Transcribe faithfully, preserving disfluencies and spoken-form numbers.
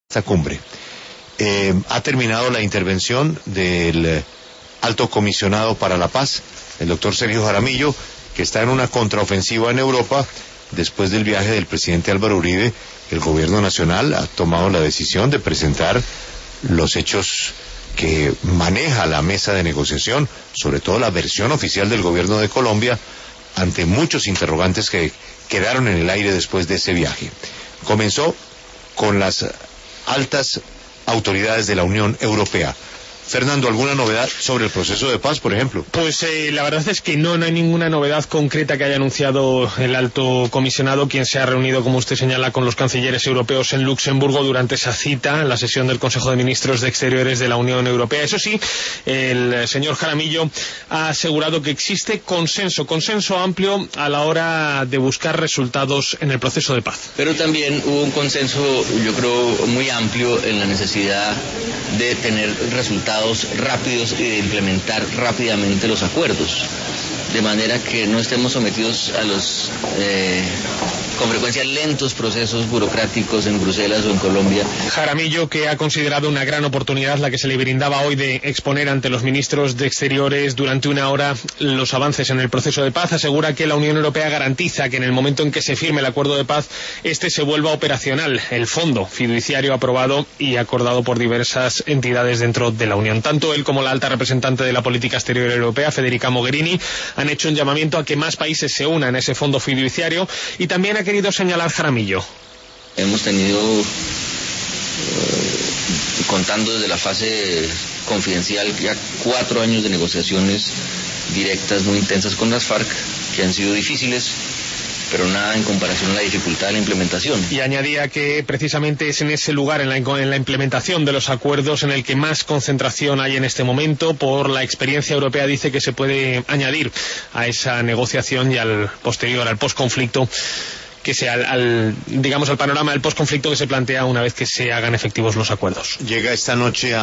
esta cumbre. Eh, ha terminado la intervención del eh, alto comisionado para la paz, el doctor Sergio Jaramillo, que está en una contraofensiva en Europa. Después del viaje del presidente Álvaro Uribe, el gobierno nacional ha tomado la decisión de presentar los hechos que maneja la mesa de negociación, sobre todo la versión oficial del gobierno de Colombia, ante muchos interrogantes que quedaron en el aire después de ese viaje. Comenzó con las altas autoridades de la Unión Europea. Fernando, ¿alguna novedad sobre el proceso de paz, por ejemplo? Pues eh, la verdad es que no, no hay ninguna novedad concreta que haya anunciado el alto comisionado, quien se ha reunido, como usted señala, con los cancilleres europeos en Luxemburgo durante esa cita, en la sesión del Consejo de Ministros de Exteriores de la Unión Europea. Eso sí, el señor Jaramillo ha asegurado que existe consenso, consenso amplio a la hora de buscar resultados en el proceso de paz. Pero también hubo un consenso, yo creo, muy amplio en la necesidad de tener resultados rápidos y de implementar rápidamente los acuerdos, de manera que no estemos sometidos a los eh, con frecuencia lentos procesos burocráticos en Bruselas o en Colombia. Jaramillo, que ha considerado una gran oportunidad la que se le brindaba hoy de exponer ante los ministros de Exteriores durante una hora los avances en el proceso de paz, asegura que la Unión Europea garantiza que en el momento en que se firme el acuerdo de paz, este se vuelva operacional, el fondo fiduciario aprobado y acordado por diversas entidades dentro de la Unión. Tanto él como la alta representante de la política exterior europea, Federica Mogherini, han hecho un llamamiento a que más países se unan a ese fondo fiduciario, y también ha querido señalar Jaramillo. Hemos tenido, eh, contando desde la fase confidencial, ya cuatro años de negociaciones directas muy intensas con las FARC, que han sido difíciles, pero nada en comparación a la dificultad de la implementación. Y añadía que precisamente es en ese lugar, en la, en la implementación de los acuerdos, en el que más concentración hay en este momento. Por la experiencia europea, dice que se puede añadir a esa negociación y al posterior, al posconflicto, que sea al, al digamos al panorama del posconflicto que se plantea una vez que se hagan efectivos los acuerdos. Llega esta noche a